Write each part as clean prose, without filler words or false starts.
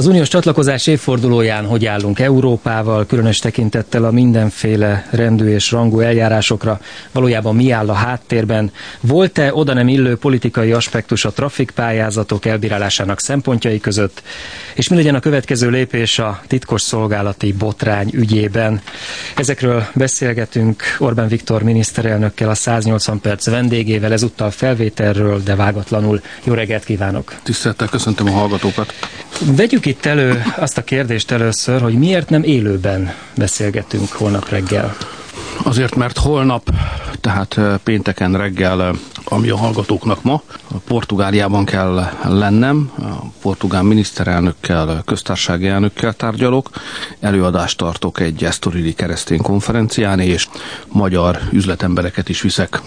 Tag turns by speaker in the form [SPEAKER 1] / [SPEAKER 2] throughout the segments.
[SPEAKER 1] Az uniós csatlakozás évfordulóján hogy állunk Európával, különös tekintettel a mindenféle rendű és rangú eljárásokra, valójában mi áll a háttérben? Volt-e oda nem illő politikai aspektus a trafikpályázatok elbírálásának szempontjai között? És mi legyen a következő lépés a titkos szolgálati botrány ügyében? Ezekről beszélgetünk Orbán Viktor miniszterelnökkel, a 180 perc vendégével, ezúttal felvételről, de vágatlanul. Jó reggelt kívánok!
[SPEAKER 2] Tisztelettel köszöntöm a hallgatókat!
[SPEAKER 1] Vegyük itt elő azt a kérdést először, hogy miért nem élőben beszélgetünk holnap reggel?
[SPEAKER 2] Azért, mert holnap, tehát pénteken reggel, ami a hallgatóknak ma, Portugáliában kell lennem, a portugál miniszterelnökkel, köztársasági elnökkel tárgyalok, előadást tartok egy esztorili keresztény konferencián, és magyar üzletembereket is viszek,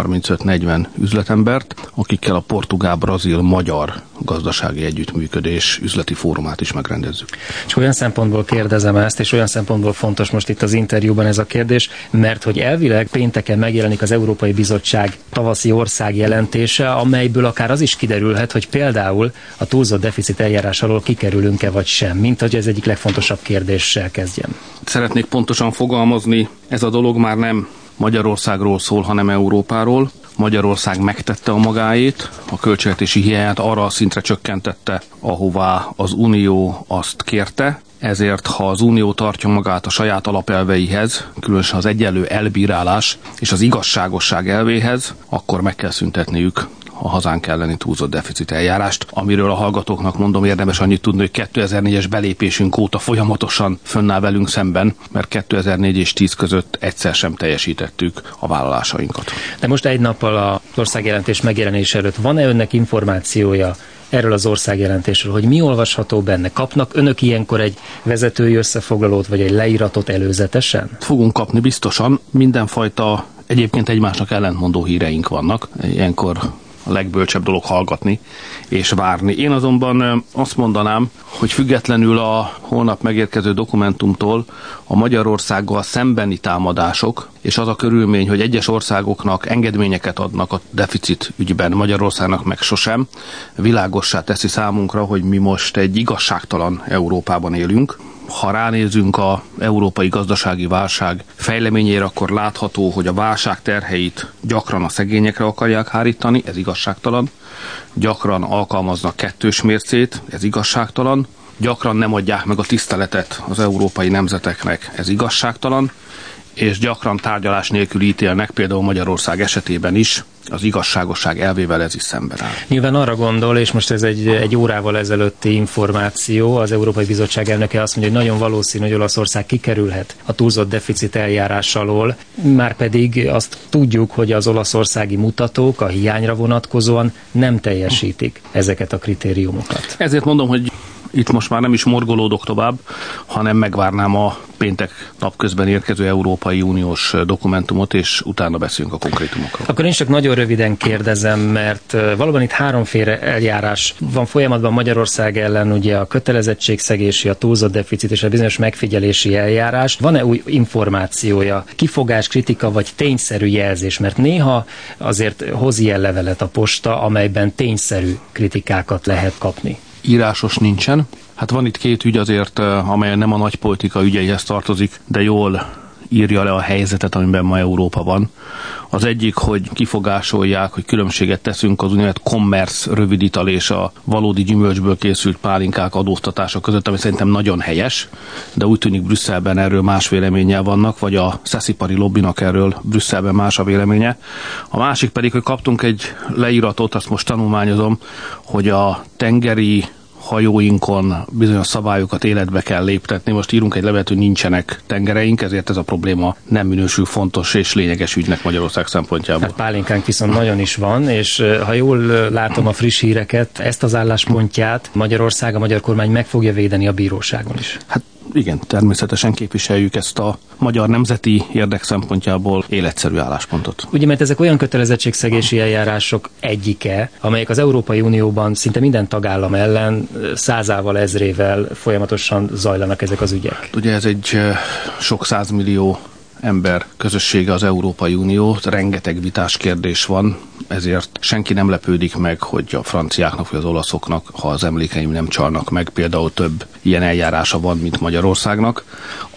[SPEAKER 2] 35-40 üzletembert, akikkel a portugál-brazil-magyar gazdasági együttműködés üzleti fórumát is megrendezzük.
[SPEAKER 1] És olyan szempontból kérdezem ezt, és olyan szempontból fontos most itt az interjúban ez a kérdés, mert hogy elvileg pénteken megjelenik az Európai Bizottság tavaszi országjelentése, amelyből akár az is kiderülhet, hogy például a túlzott deficit eljárás alól kikerülünk-e vagy sem, mint hogy ez egyik legfontosabb kérdéssel kezdjem.
[SPEAKER 2] Szeretnék pontosan fogalmazni, ez a dolog már nem Magyarországról szól, hanem Európáról. Magyarország megtette a magáét, a költségvetési hiányát arra a szintre csökkentette, ahová az Unió azt kérte. Ezért, ha az Unió tartja magát a saját alapelveihez, különösen az egyenlő elbírálás és az igazságosság elvéhez, akkor meg kell szüntetniük a hazánk elleni túlzott deficit eljárást, amiről a hallgatóknak mondom, érdemes annyit tudni, hogy 2004-es belépésünk óta folyamatosan fönnáll velünk szemben, mert 2004 és 10 között egyszer sem teljesítettük a vállalásainkat.
[SPEAKER 1] De most egy nappal az országjelentés megjelenése előtt van-e önnek információja erről az országjelentésről, hogy mi olvasható benne? Kapnak önök ilyenkor egy vezetői összefoglalót, vagy egy leíratot előzetesen?
[SPEAKER 2] Fogunk kapni biztosan, mindenfajta egyébként egymásnak ellentmondó híreink vannak, ilyenkor a legbölcsebb dolog hallgatni és várni. Én azonban azt mondanám, hogy függetlenül a holnap megérkező dokumentumtól a Magyarországgal szembeni támadások, és az a körülmény, hogy egyes országoknak engedményeket adnak a deficit ügyben, Magyarországnak meg sosem, világossá teszi számunkra, hogy mi most egy igazságtalan Európában élünk. Ha ránézünk az európai gazdasági válság fejleményére, akkor látható, hogy a válság terheit gyakran a szegényekre akarják hárítani, ez igazságtalan. Gyakran alkalmaznak kettős mércét, ez igazságtalan. Gyakran nem adják meg a tiszteletet az európai nemzeteknek, ez igazságtalan. És gyakran tárgyalás nélkül ítélnek, például Magyarország esetében is, az igazságosság elvével ez is szemben áll.
[SPEAKER 1] Nyilván arra gondol, és most ez egy órával ezelőtti információ, az Európai Bizottság elnöke azt mondja, hogy nagyon valószínű, hogy Olaszország kikerülhet a túlzott deficit eljárás alól, márpedig azt tudjuk, hogy az olaszországi mutatók a hiányra vonatkozóan nem teljesítik ezeket a kritériumokat.
[SPEAKER 2] Ezért mondom, hogy itt most már nem is morgolódok tovább, hanem megvárnám a péntek napközben érkező Európai Uniós dokumentumot, és utána beszélünk a konkrétumokról.
[SPEAKER 1] Akkor én csak nagyon röviden kérdezem, mert valóban itt háromféle eljárás van folyamatban Magyarország ellen, ugye a kötelezettségszegési, a túlzott deficit és a bizonyos megfigyelési eljárás. Van-e új információja, kifogás, kritika vagy tényszerű jelzés? Mert néha azért hoz ilyen levelet a posta, amelyben tényszerű kritikákat lehet kapni.
[SPEAKER 2] Írásos nincsen. Hát van itt két ügy azért, amely nem a nagypolitika ügyeihez tartozik, de jól írja le a helyzetet, amiben ma Európa van. Az egyik, hogy kifogásolják, hogy különbséget teszünk az úgynevezett commerce rövidítal és a valódi gyümölcsből készült pálinkák adóztatása között, ami szerintem nagyon helyes, de úgy tűnik Brüsszelben erről más véleménnyel vannak, vagy a szeszipari lobbinak erről Brüsszelben más a véleménye. A másik pedig, hogy kaptunk egy leíratot, azt most tanulmányozom, hogy a tengeri hajóinkon bizonyos szabályokat életbe kell léptetni. Most írunk egy levelet, hogy nincsenek tengereink, ezért ez a probléma nem minősül fontos és lényeges ügynek Magyarország szempontjából.
[SPEAKER 1] Hát pálinkánk viszont nagyon is van, és ha jól látom a friss híreket, ezt az álláspontját Magyarország, a magyar kormány meg fogja védeni a bíróságon is.
[SPEAKER 2] Hát igen, természetesen képviseljük ezt a magyar nemzeti érdek szempontjából életszerű álláspontot.
[SPEAKER 1] Ugye, mert ezek olyan kötelezettségszegési eljárások egyike, amelyek az Európai Unióban szinte minden tagállam ellen százával, ezrével folyamatosan zajlanak ezek az ügyek.
[SPEAKER 2] Ugye ez egy sok 100 millió ember közössége az Európai Unió, rengeteg vitás kérdés van, ezért senki nem lepődik meg, hogy a franciáknak vagy az olaszoknak, ha az emlékeim nem csalnak meg, például több ilyen eljárása van, mint Magyarországnak.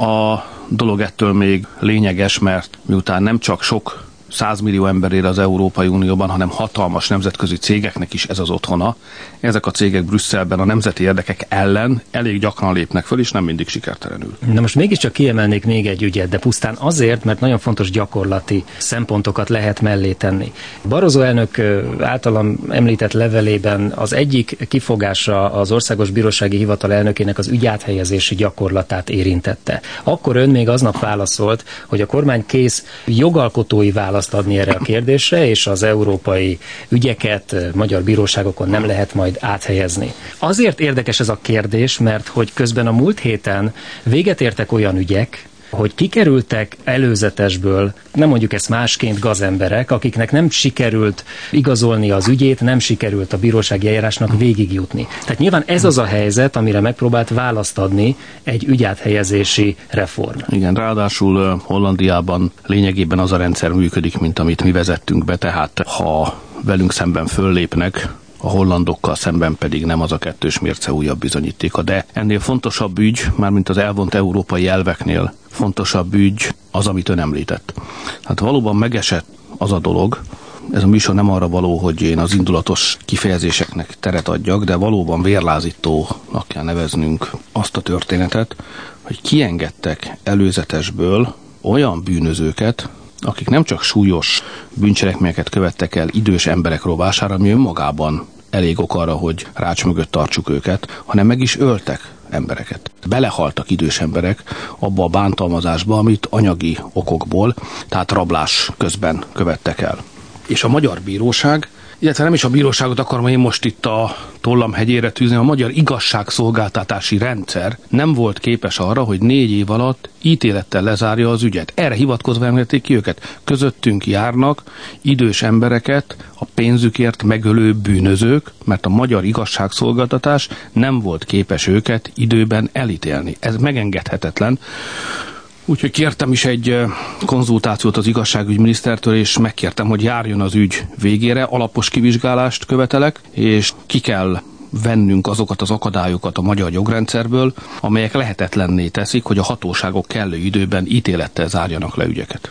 [SPEAKER 2] A dolog ettől még lényeges, mert miután nem csak sok 100 millió ember él az Európai Unióban, hanem hatalmas nemzetközi cégeknek is ez az otthona. Ezek a cégek Brüsszelben a nemzeti érdekek ellen elég gyakran lépnek föl, és nem mindig sikertelenül.
[SPEAKER 1] Na most mégiscsak kiemelnék még egy ügyet, de pusztán azért, mert nagyon fontos gyakorlati szempontokat lehet mellé tenni. Barroso elnök általam említett levelében az egyik kifogása az Országos Bírósági Hivatal elnökének az ügyáthelyezési gyakorlatát érintette. Akkor ön még aznap válaszolt, hogy a kormány kész jogalkotói választ adni erre a kérdésre, és az európai ügyeket magyar bíróságokon nem lehet majd áthelyezni. Azért érdekes ez a kérdés, mert hogy közben a múlt héten véget értek olyan ügyek, hogy kikerültek előzetesből, nem mondjuk ezt másként, gazemberek, akiknek nem sikerült igazolni az ügyét, nem sikerült a bírósági eljárásnak végigjutni. Tehát nyilván ez az a helyzet, amire megpróbált választ adni egy ügyáthelyezési reform.
[SPEAKER 2] Igen, ráadásul Hollandiában lényegében az a rendszer működik, mint amit mi vezettünk be, tehát ha velünk szemben föllépnek, a hollandokkal szemben pedig nem az a kettős mérce újabb bizonyítéka. De ennél fontosabb ügy, mármint az elvont európai elveknél fontosabb ügy az, amit ön említett. Hát valóban megesett az a dolog, ez a műsor nem arra való, hogy én az indulatos kifejezéseknek teret adjak, de valóban vérlázítónak kell neveznünk azt a történetet, hogy kiengedtek előzetesből olyan bűnözőket, akik nem csak súlyos bűncselekményeket követtek el idős emberek rovására, ami önmagában elég ok arra, hogy rács mögött tartsuk őket, hanem meg is öltek embereket. Belehaltak idős emberek abba a bántalmazásba, amit anyagi okokból, tehát rablás közben követtek el. És a magyar bíróság, illetve nem is a bíróságot akarom én most itt a tollam hegyére tűzni, a magyar igazságszolgáltatási rendszer nem volt képes arra, hogy 4 év alatt ítélettel lezárja az ügyet. Erre hivatkozva emelték ki őket. Közöttünk járnak idős embereket a pénzükért megölő bűnözők, mert a magyar igazságszolgáltatás nem volt képes őket időben elítélni. Ez megengedhetetlen. Úgyhogy kértem is egy konzultációt az igazságügyminisztertől, és megkértem, hogy járjon az ügy végére, alapos kivizsgálást követelek, és ki kell vennünk azokat az akadályokat a magyar jogrendszerből, amelyek lehetetlenné teszik, hogy a hatóságok kellő időben ítélettel zárjanak le ügyeket.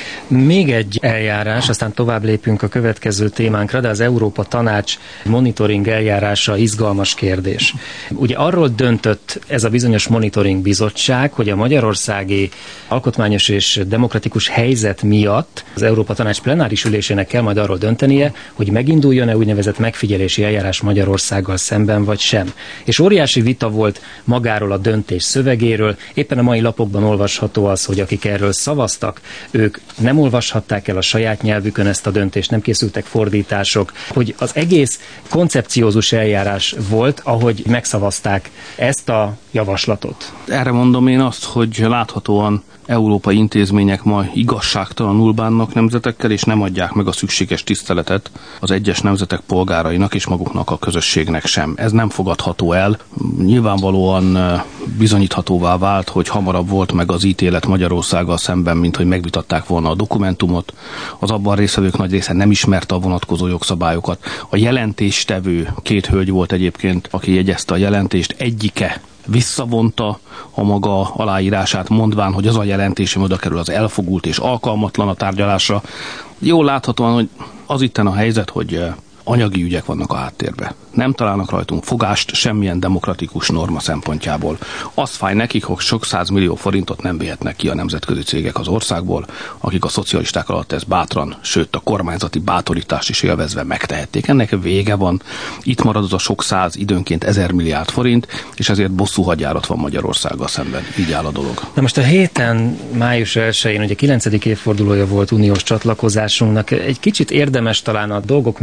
[SPEAKER 1] Még egy eljárás, aztán tovább lépünk a következő témánkra, de az Európa Tanács monitoring eljárása izgalmas kérdés. Ugye arról döntött ez a bizonyos monitoring bizottság, hogy a magyarországi alkotmányos és demokratikus helyzet miatt az Európa Tanács plenáris ülésének kell majd arról döntenie, hogy meginduljon-e úgynevezett megfigyelési eljárás Magyarországgal szemben, vagy sem. És óriási vita volt magáról a döntés szövegéről. Éppen a mai lapokban olvasható az, hogy akik erről szavaztak, ők nem olvashatták el a saját nyelvükön ezt a döntést, nem készültek fordítások, hogy az egész koncepciózus eljárás volt, ahogy megszavazták ezt a javaslatot.
[SPEAKER 2] Erre mondom én azt, hogy láthatóan európai intézmények ma igazságtalanul bánnak nemzetekkel, és nem adják meg a szükséges tiszteletet az egyes nemzetek polgárainak és maguknak a közösségnek sem. Ez nem fogadható el. Nyilvánvalóan bizonyíthatóvá vált, hogy hamarabb volt meg az ítélet Magyarországgal szemben, mint hogy megvitatták volna a dokumentumot. Az abban résztvevők nagy része nem ismerte a vonatkozó jogszabályokat. A jelentéstevő 2 hölgy volt egyébként, aki jegyezte a jelentést, egyike visszavonta a maga aláírását, mondván, hogy az a jelentés, ami oda kerül, az elfogult és alkalmatlan a tárgyalásra. Jól láthatóan, hogy az itten a helyzet, hogy anyagi ügyek vannak a háttérben. Nem találnak rajtunk fogást semmilyen demokratikus norma szempontjából. Az fáj nekik, hogy sok 100 millió forintot nem vihetnek ki a nemzetközi cégek az országból, akik a szocialisták alatt ezt bátran, sőt a kormányzati bátorítást is élvezve megtehették. Ennek vége van. Itt marad az a sok 100, időnként 1000 milliárd forint, és ezért bosszú hadjárat van Magyarországgal szemben. Így áll a dolog.
[SPEAKER 1] Na most a héten, május 1-én, ugye 9. évfordulója volt uniós csatlakozásunknak. Egy kicsit érdemes talán a dolgok mögé nézni,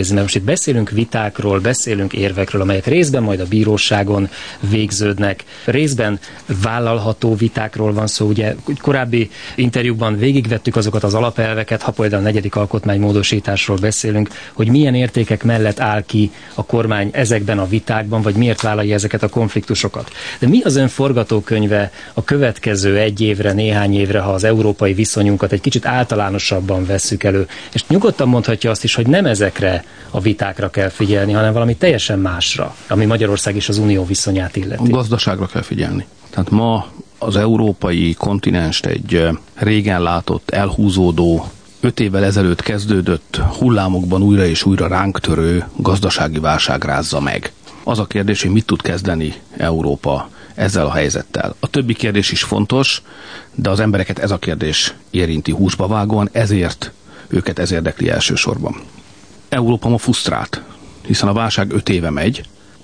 [SPEAKER 1] kérdezni, mert most itt beszélünk vitákról, beszélünk érvekről, amelyek részben majd a bíróságon végződnek, részben vállalható vitákról van szó. Ugye korábbi interjúkban végigvettük azokat az alapelveket, ha például a 4. alkotmánymódosításról beszélünk, hogy milyen értékek mellett áll ki a kormány ezekben a vitákban, vagy miért vállalja ezeket a konfliktusokat. De mi az ön forgatókönyve a következő egy évre, néhány évre, ha az európai viszonyunkat egy kicsit általánosabban vesszük elő? És nyugodtan mondhatja azt is, hogy nem ezekre a vitákra kell figyelni, hanem valami teljesen másra, ami Magyarország és az Unió viszonyát illeti.
[SPEAKER 2] A gazdaságra kell figyelni. Tehát ma az európai kontinenst egy régen látott, elhúzódó, 5 évvel ezelőtt kezdődött hullámokban újra és újra ránk törő gazdasági válság rázza meg. Az a kérdés, hogy mit tud kezdeni Európa ezzel a helyzettel. A többi kérdés is fontos, de az embereket ez a kérdés érinti húsba vágóan, ezért őket ez érdekli elsősorban. Európa ma frusztrált, hiszen a válság 5 éve megy.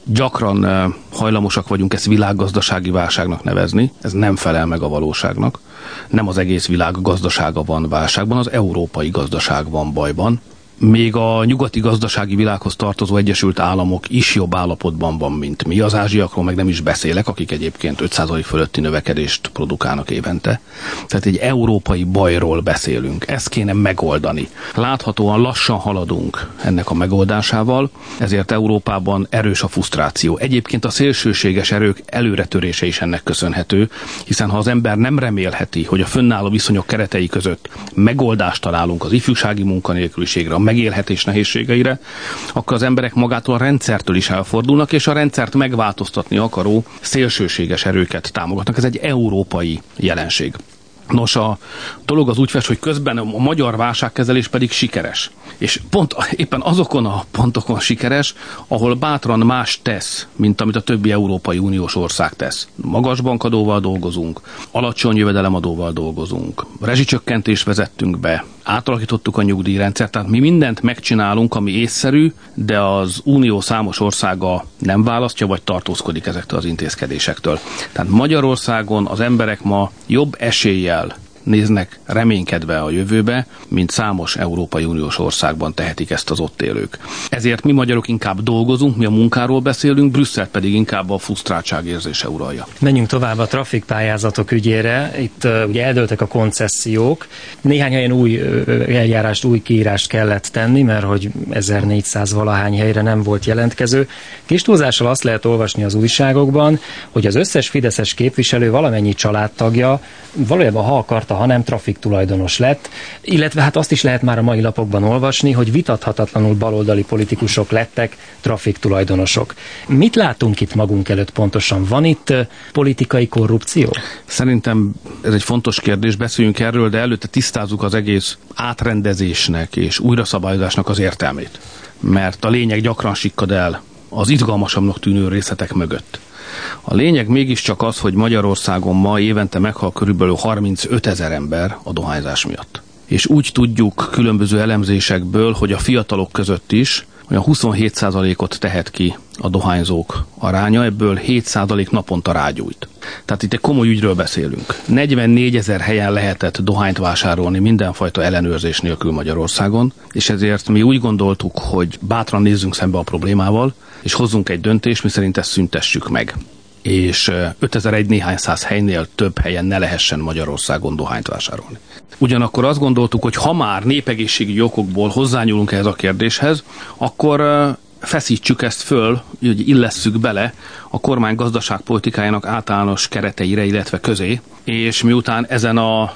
[SPEAKER 2] Gyakran hajlamosak vagyunk ezt világgazdasági válságnak nevezni, ez nem felel meg a valóságnak. Nem az egész világ gazdasága van válságban, az európai gazdaság van bajban. Még a nyugati gazdasági világhoz tartozó Egyesült Államok is jobb állapotban van, mint mi. Az ázsiakról meg nem is beszélek, akik egyébként 5% fölötti növekedést produkálnak évente. Tehát egy európai bajról beszélünk. Ezt kéne megoldani. Láthatóan lassan haladunk ennek a megoldásával, ezért Európában erős a frusztráció. Egyébként a szélsőséges erők előretörése is ennek köszönhető, hiszen ha az ember nem remélheti, hogy a fönnálló viszonyok keretei között megoldást találunk az ifjúsági munkanélküliségre, a megélhetés nehézségeire, akkor az emberek magától a rendszertől is elfordulnak, és a rendszert megváltoztatni akaró szélsőséges erőket támogatnak. Ez egy európai jelenség. Nos, a dolog az úgy fest, hogy közben a magyar válságkezelés pedig sikeres. És pont éppen azokon a pontokon sikeres, ahol bátran más tesz, mint amit a többi Európai Uniós ország tesz. Magas bankadóval dolgozunk, alacsony jövedelemadóval dolgozunk, rezsicsökkentést vezettünk be, átalakítottuk a nyugdíjrendszert, tehát mi mindent megcsinálunk, ami észszerű, de az Unió számos országa nem választja, vagy tartózkodik ezektől az intézkedésektől. Tehát Magyarországon az emberek ma jobb eséllyel néznek reménykedve a jövőbe, mint számos Európai Uniós országban tehetik ezt az ott élők. Ezért mi magyarok inkább dolgozunk, mi a munkáról beszélünk, Brüsszel pedig inkább a frusztráltság érzése uralja.
[SPEAKER 1] Menjünk tovább a trafikpályázatok ügyére. Itt ugye eldőltek a koncesziók. Néhány helyen új eljárást, új kiírást kellett tenni, mert hogy 1400 valahány helyre nem volt jelentkező. Kis túlzással azt lehet olvasni az újságokban, hogy az összes fideszes képviselő valamennyi családtagja valójában ha akarta, ha nem trafiktulajdonos lett, illetve hát azt is lehet már a mai lapokban olvasni, hogy vitathatatlanul baloldali politikusok lettek trafiktulajdonosok. Mit látunk itt magunk előtt pontosan? Van itt politikai korrupció?
[SPEAKER 2] Szerintem ez egy fontos kérdés, beszéljünk erről, de előtte tisztázzuk az egész átrendezésnek és újraszabályozásnak az értelmét. Mert a lényeg gyakran sikkad el az izgalmasabbnak tűnő részletek mögött. A lényeg mégiscsak az, hogy Magyarországon ma évente meghal körülbelül 35 000 ember a dohányzás miatt. És úgy tudjuk különböző elemzésekből, hogy a fiatalok között is olyan 27%-ot tehet ki a dohányzók aránya, ebből 7% naponta rágyújt. Tehát itt egy komoly ügyről beszélünk. 44 000 helyen lehetett dohányt vásárolni mindenfajta ellenőrzés nélkül Magyarországon, és ezért mi úgy gondoltuk, hogy bátran nézzünk szembe a problémával, és hozzunk egy döntést, miszerint ezt szüntessük meg. És 5001 néhány száz helynél több helyen ne lehessen Magyarországon dohányt vásárolni. Ugyanakkor azt gondoltuk, hogy ha már népegészségügyi okokból hozzányúlunk ehhez a kérdéshez, akkor feszítsük ezt föl, hogy illesszük bele a kormány gazdaságpolitikájának általános kereteire, illetve közé, és miután ezen a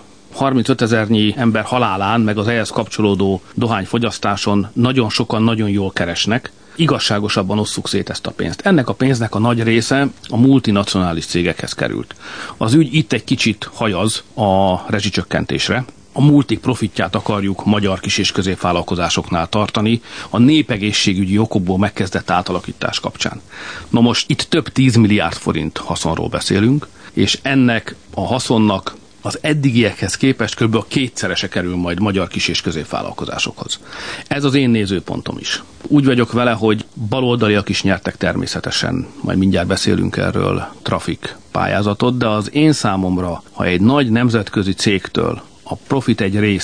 [SPEAKER 2] 35 000 ember halálán, meg az ehhez kapcsolódó dohányfogyasztáson nagyon sokan nagyon jól keresnek, igazságosabban osszuk szét ezt a pénzt. Ennek a pénznek a nagy része a multinacionális cégekhez került. Az ügy itt egy kicsit hajaz a rezsicsökkentésre. A multik profitját akarjuk magyar kis- és középvállalkozásoknál tartani a népegészségügyi okokból megkezdett átalakítás kapcsán. Na most itt több 10 milliárd forint haszonról beszélünk, és ennek a haszonnak az eddigiekhez képest kb. A kétszerese kerül majd magyar kis- és középvállalkozásokhoz. Ez az én nézőpontom is. Úgy vagyok vele, hogy baloldaliak is nyertek természetesen, majd mindjárt beszélünk erről, trafik pályázatot, de az én számomra, ha egy nagy nemzetközi cégtől a profit egy része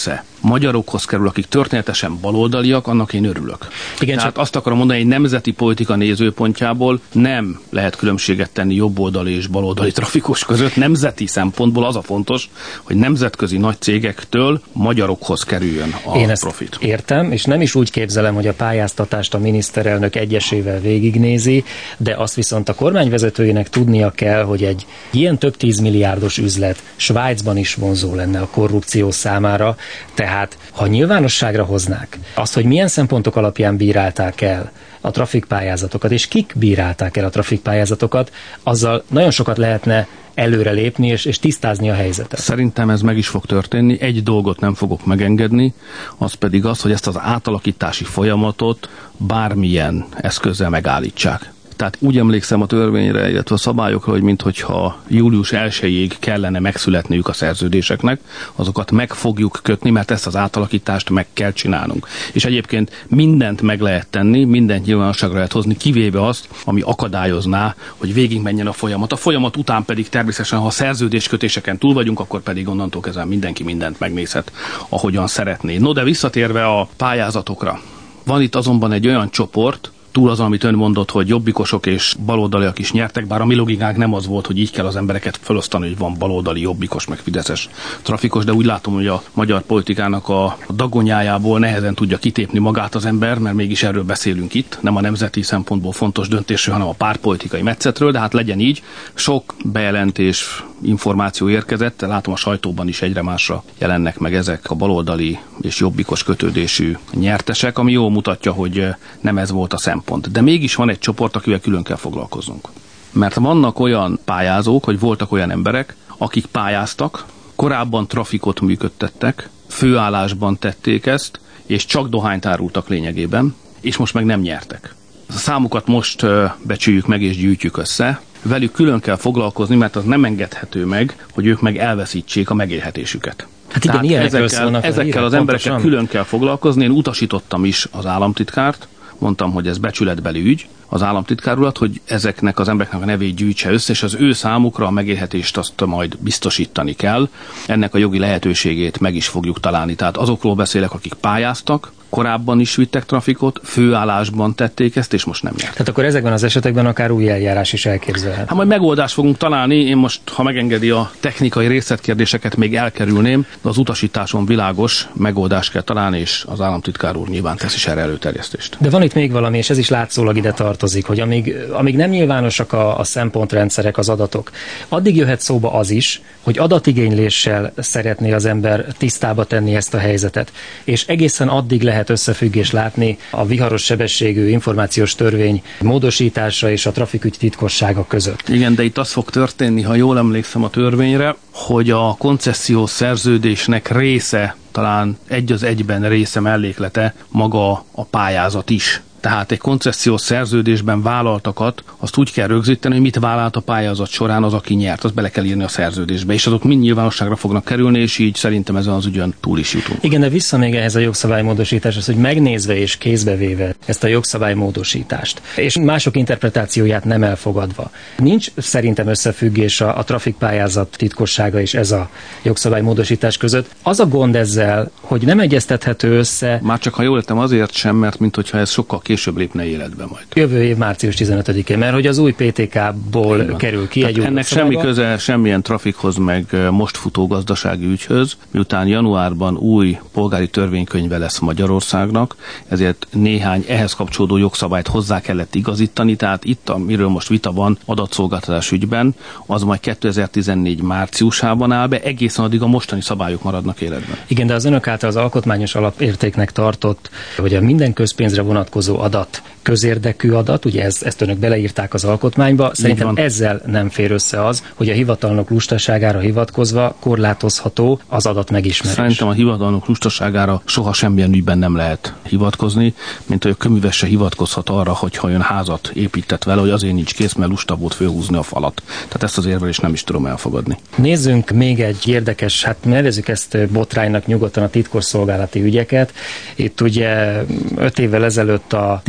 [SPEAKER 2] magyarokhoz kerül, akik történetesen baloldaliak, annak én örülök.
[SPEAKER 1] Igen,
[SPEAKER 2] tehát azt akarom mondani, hogy nemzeti politika nézőpontjából nem lehet különbséget tenni jobboldali és baloldali trafikos között. Nemzeti szempontból az a fontos, hogy nemzetközi nagy cégektől magyarokhoz kerüljön a
[SPEAKER 1] én ezt
[SPEAKER 2] profit.
[SPEAKER 1] Értem, és nem is úgy képzelem, hogy a pályáztatást a miniszterelnök egyesével végignézi, de azt viszont a kormányvezetőjének tudnia kell, hogy egy ilyen több 10 milliárdos üzlet Svájcban is vonzó lenne a korrupció számára, tehát ha nyilvánosságra hoznák azt, hogy milyen szempontok alapján bírálták el a trafikpályázatokat, és kik bírálták el a trafikpályázatokat, azzal nagyon sokat lehetne előrelépni és tisztázni a helyzetet.
[SPEAKER 2] Szerintem ez meg is fog történni. Egy dolgot nem fogok megengedni, az pedig az, hogy ezt az átalakítási folyamatot bármilyen eszközzel megállítsák. Tehát úgy emlékszem a törvényre, illetve a szabályokra, hogy minthogyha július 1-ig kellene megszületniük a szerződéseknek, azokat meg fogjuk kötni, mert ezt az átalakítást meg kell csinálnunk. És egyébként mindent meg lehet tenni, mindent nyilvánosságra lehet hozni, kivéve azt, ami akadályozná, hogy végigmenjen a folyamat. A folyamat után pedig természetesen, ha a szerződéskötéseken túl vagyunk, akkor pedig onnantól kezdve mindenki mindent megnézhet, ahogyan szeretné. No, de visszatérve a pályázatokra. Van itt azonban egy olyan csoport, túl az, amit ön mondott, hogy jobbikosok és baloldaliak is nyertek, bár a mi logikánk nem az volt, hogy így kell az embereket felosztani, hogy van baloldali, jobbikos, meg fideszes trafikos, de úgy látom, hogy a magyar politikának a dagonyájából nehezen tudja kitépni magát az ember, mert mégis erről beszélünk itt, nem a nemzeti szempontból fontos döntésről, hanem a pártpolitikai metszetről, de hát legyen így. Sok bejelentés, információ érkezett, látom a sajtóban is egyre másra jelennek meg ezek a baloldali és jobbikos kötődésű nyertesek, ami jól mutatja, hogy nem ez volt a szempont. De mégis van egy csoport, akivel külön kell foglalkoznunk. Mert vannak olyan pályázók, hogy voltak olyan emberek, akik pályáztak, korábban trafikot működtettek, főállásban tették ezt, és csak dohányt árultak lényegében, és most meg nem nyertek. A számukat most becsüljük meg és gyűjtjük össze, velük külön kell foglalkozni, mert az nem engedhető meg, hogy ők meg elveszítsék a megélhetésüket.
[SPEAKER 1] Hát igen,
[SPEAKER 2] ezekkel az emberekkel külön kell foglalkozni. Én utasítottam is az államtitkárt, mondtam, hogy ez becsületbeli ügy, az államtitkár urat, hogy ezeknek az embereknek a nevét gyűjtse össze, és az ő számukra a megélhetést azt majd biztosítani kell. Ennek a jogi lehetőségét meg is fogjuk találni. Tehát azokról beszélek, akik pályáztak, korábban is vittek trafikot, főállásban tették ezt, és most nem nyert.
[SPEAKER 1] Tehát akkor ezekben az esetekben akár új eljárás is elképzelhet.
[SPEAKER 2] Hát majd megoldást fogunk találni, én most, ha megengedi, a technikai részletkérdéseket még elkerülném, de az utasításon világos megoldást kell találni, és az államtitkár úr nyilván tesz is erre előterjesztést.
[SPEAKER 1] De van itt még valami, és ez is látszólag ide tartozik, hogy amíg nem nyilvánosak a szempontrendszerek, az adatok, addig jöhet szóba az is, hogy adatigényléssel szeretné az ember tisztába tenni ezt a helyzetet. És egészen addig lehet összefüggés látni a viharos sebességű információs törvény módosítása és a trafikügy titkossága között.
[SPEAKER 2] Igen, de itt az fog történni, ha jól emlékszem a törvényre, hogy a koncesziós szerződésnek része, talán egy az egyben része melléklete maga a pályázat is. Tehát egy koncesziós szerződésben vállaltakat azt úgy kell rögzíteni, hogy mit vállalt a pályázat során az, aki nyert, azt bele kell írni a szerződésbe, és azok mind nyilvánosságra fognak kerülni, és így szerintem ezen az ügyön túl is jutunk.
[SPEAKER 1] Igen, de vissza még ehhez a jogszabálymódosításhoz, hogy megnézve és kézbevéve ezt a jogszabálymódosítást, és mások interpretációját nem elfogadva. Nincs szerintem összefüggés a trafikpályázat titkossága és ez a jogszabálymódosítás között. Az a gond ezzel, hogy nem egyeztethető össze.
[SPEAKER 2] Már csak ha jól értem, azért sem, mert minthogyha ez sokkal később lépne életbe majd.
[SPEAKER 1] Jövő év március 15-én, mert hogy az új PTK-ból kerül ki egy új
[SPEAKER 2] ennek semmi köze semmilyen trafikhoz, meg most futó gazdasági ügyhöz, miután januárban új polgári törvénykönyve lesz Magyarországnak, ezért néhány ehhez kapcsolódó jogszabályt hozzá kellett igazítani, tehát itt, amiről most vita van adatszolgáltatás ügyben, az majd 2014 márciusában áll be, egészen addig a mostani szabályok maradnak életben.
[SPEAKER 1] Igen, de az önök által az alkotmányos alapértéknek tartott, hogy a minden közpénzre vonatkozó adat közérdekű adat, ugye ezt önök beleírták az alkotmányba, szerintem ezzel nem fér össze az, hogy a hivatalnok lustaságára hivatkozva korlátozható az adat megismerés.
[SPEAKER 2] Szerintem a hivatalnok lustaságára soha semmilyen ügyben nem lehet hivatkozni, mint hogy a köműves se hivatkozhat arra, hogy ha ön házat épített vele, hogy azért nincs kész, mert lusta volt fölhúzni a falat. Tehát ezt az érvelést nem is tudom elfogadni.
[SPEAKER 1] Nézzünk még egy érdekes, hát nevezzük ezt botránynak nyugodtan, a titkosszolgálati ügyeket. Itt ugye 5 évvel ezelőtt a titkosszolgálati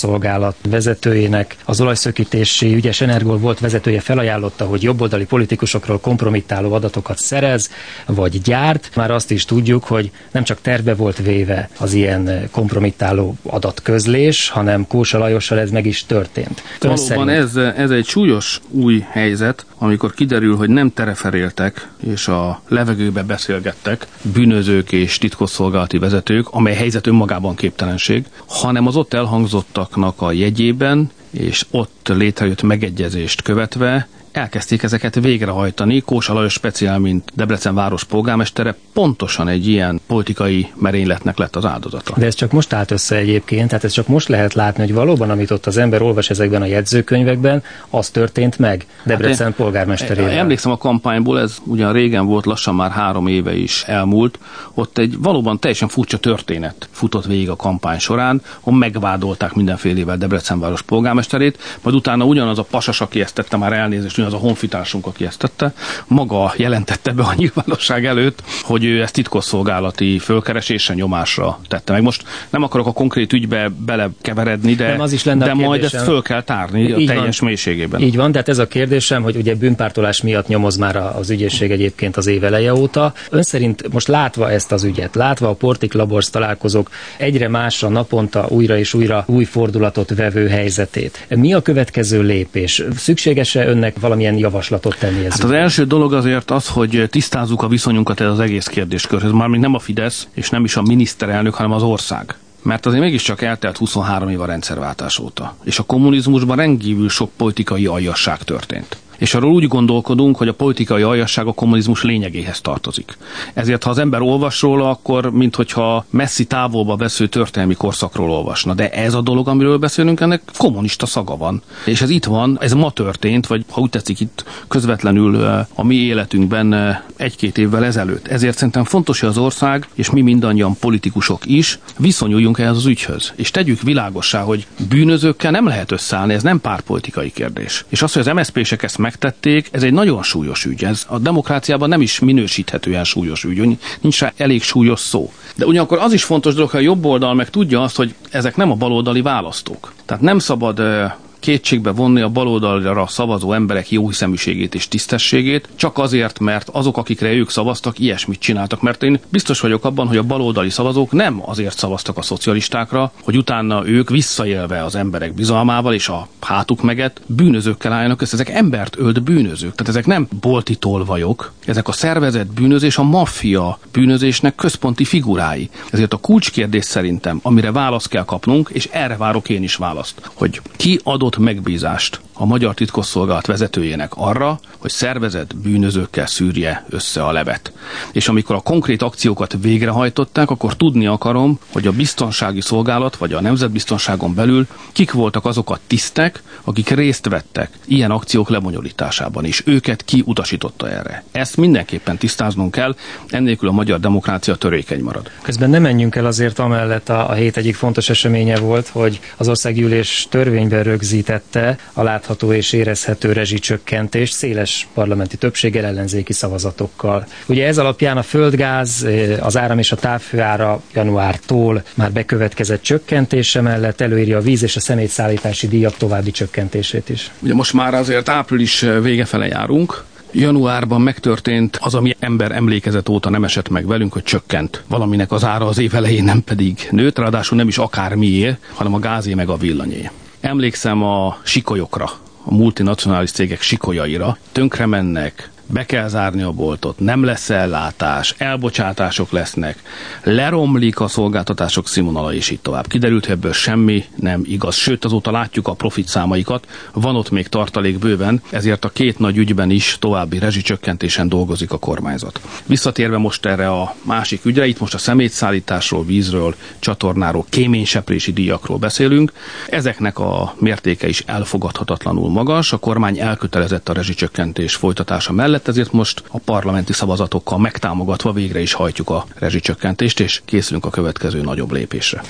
[SPEAKER 1] titkosszolgálat vezetőjének, az olajszökítési ügyes Energol volt vezetője felajánlotta, hogy jobboldali politikusokról kompromittáló adatokat szerez, vagy gyárt. Már azt is tudjuk, hogy nem csak tervbe volt véve az ilyen kompromittáló adatközlés, hanem Kósa Lajossal ez meg is történt.
[SPEAKER 2] Valóban ez egy súlyos új helyzet, amikor kiderül, hogy nem tereferéltek és a levegőbe beszélgettek bűnözők és titkosszolgálati vezetők, amely helyzet önmagában képtelenség, hanem az ott elhangzottaknak a jegyében és ott létrejött megegyezést követve elkezdték ezeket végrehajtani. Kósa Lajos speciál, mint Debrecen város polgármestere, pontosan egy ilyen politikai merényletnek lett az áldozata.
[SPEAKER 1] De ez csak most állt össze egyébként, tehát ez csak most lehet látni, hogy valóban, amit ott az ember olvas ezekben a jegyzőkönyvekben, az történt meg Debrecen polgármesterével.
[SPEAKER 2] Emlékszem a kampányból, ez ugyan régen volt, lassan már 3 éve is elmúlt, ott egy valóban teljesen furcsa történet futott végig a kampány során, ahol megvádolták mindenfélével Debrecen város polgármesterét, majd utána ugyanaz a pasas, aki ezt tette, már elnézést, az a honfitársunk, aki ezt tette, maga jelentette be a nyilvánosság előtt, hogy ő ezt titkosszolgálati fölkeresésre, nyomásra tette meg. Most nem akarok a konkrét ügybe belekeveredni, de majd ezt föl kell tárni a teljes mélységében.
[SPEAKER 1] Így van, tehát ez a kérdésem, hogy ugye bűnpártolás miatt nyomoz már az ügyészség egyébként az év eleje óta. Ön szerint most látva ezt az ügyet, látva a Portik Laborz találkozók egyre másra naponta újra és újra új fordulatot vevő helyzetét, mi a következő lépés? Szükséges-e önnek valamilyen javaslatot tenni ez?
[SPEAKER 2] Hát az első dolog azért az, hogy tisztázzuk a viszonyunkat ez az egész kérdéskörhöz. Mármint nem a Fidesz, és nem is a miniszterelnök, hanem az ország. Mert azért mégiscsak eltelt 23 év a rendszerváltás óta. És a kommunizmusban rendkívül sok politikai aljasság történt. És arról úgy gondolkodunk, hogy a politikai aljasság a kommunizmus lényegéhez tartozik. Ezért, ha az ember olvas róla, akkor minthogyha messzi távolba vesző történelmi korszakról olvasna. De ez a dolog, amiről beszélünk, ennek kommunista szaga van. És ez itt van, ez ma történt, vagy ha úgy tetszik, itt közvetlenül a mi életünkben 1-2 évvel ezelőtt. Ezért szerintem fontos, hogy az ország, és mi mindannyian politikusok is viszonyuljunk ehhez az ügyhöz. És tegyük világossá, hogy bűnözőkkel nem lehet összeállni, ez nem pártpolitikai kérdés. És az, hogy az MSZP-sek ezt megtették, ez egy nagyon súlyos ügy. Ez a demokráciában nem is minősíthetően súlyos ügy, nincs rá elég súlyos szó. De ugyanakkor az is fontos dolog, hogy a jobb oldal meg tudja azt, hogy ezek nem a baloldali választók. Tehát nem szabad kétségbe vonni a baloldalra szavazó emberek jóhiszeműségét és tisztességét, csak azért, mert azok, akikre ők szavaztak, ilyesmit csináltak. Mert én biztos vagyok abban, hogy a baloldali szavazók nem azért szavaztak a szocialistákra, hogy utána ők visszaélve az emberek bizalmával és a hátuk meget bűnözőkkel álljanak össze. Ezek embert ölt bűnözők. Tehát ezek nem bolti tolvajok, ezek a szervezett bűnözés, a maffia bűnözésnek központi figurái. Ezért a kulcskérdés szerintem, amire választ kell kapnunk, és erre várok én is választ, hogy ki adott megbízást a magyar titkosszolgálat vezetőjének arra, hogy szervezett bűnözőkkel szűrje össze a levet. És amikor a konkrét akciókat végrehajtották, akkor tudni akarom, hogy a biztonsági szolgálat, vagy a nemzetbiztonságon belül kik voltak azok a tisztek, akik részt vettek ilyen akciók lebonyolításában, és őket ki utasította erre. Ezt mindenképpen tisztáznunk kell, ennélkül a magyar demokrácia törékeny marad.
[SPEAKER 1] Közben nem menjünk el azért amellett, a hét egyik fontos eseménye volt, hogy az országgyűlés törvényben rögzítette a látható és érezhető rezsicsökkentést széles parlamenti többséggel, ellenzéki szavazatokkal. Ugye ez alapján a földgáz, az áram és a távhőára januártól már bekövetkezett csökkentése mellett előírja a víz és a szemétszállítási díjak további csökkentését is.
[SPEAKER 2] Ugye most már azért április vége fele járunk. Januárban megtörtént az, ami ember emlékezet óta nem esett meg velünk, hogy csökkent valaminek az ára az év elején, nem pedig nőtt, ráadásul nem is akármié, hanem a gázé meg a villanyé. Emlékszem a sikolyokra, a multinacionális cégek sikolyaira. Tönkre mennek, be kell zárni a boltot, nem lesz ellátás, elbocsátások lesznek, leromlik a szolgáltatások színvonala, és így tovább. Kiderült, hogy ebből semmi nem igaz. Sőt, azóta látjuk a profit számaikat, van ott még tartalék bőven, ezért a 2 nagy ügyben is további rezsicsökkentésen dolgozik a kormányzat. Visszatérve most erre a másik ügyre, itt most a szemétszállításról, vízről, csatornáról, kéményseprési díjakról beszélünk. Ezeknek a mértéke is elfogadhatatlanul magas, a kormány elkötelezett a rezsicsökkentés folytatása mellett, ezért most a parlamenti szavazatokkal megtámogatva végre is hajtjuk a rezsicsökkentést, és készülünk a következő nagyobb lépésre.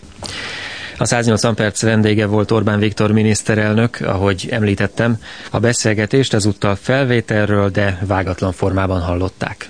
[SPEAKER 1] A 180 perc vendége volt Orbán Viktor miniszterelnök, ahogy említettem, a beszélgetést ezúttal felvételről, de vágatlan formában hallották.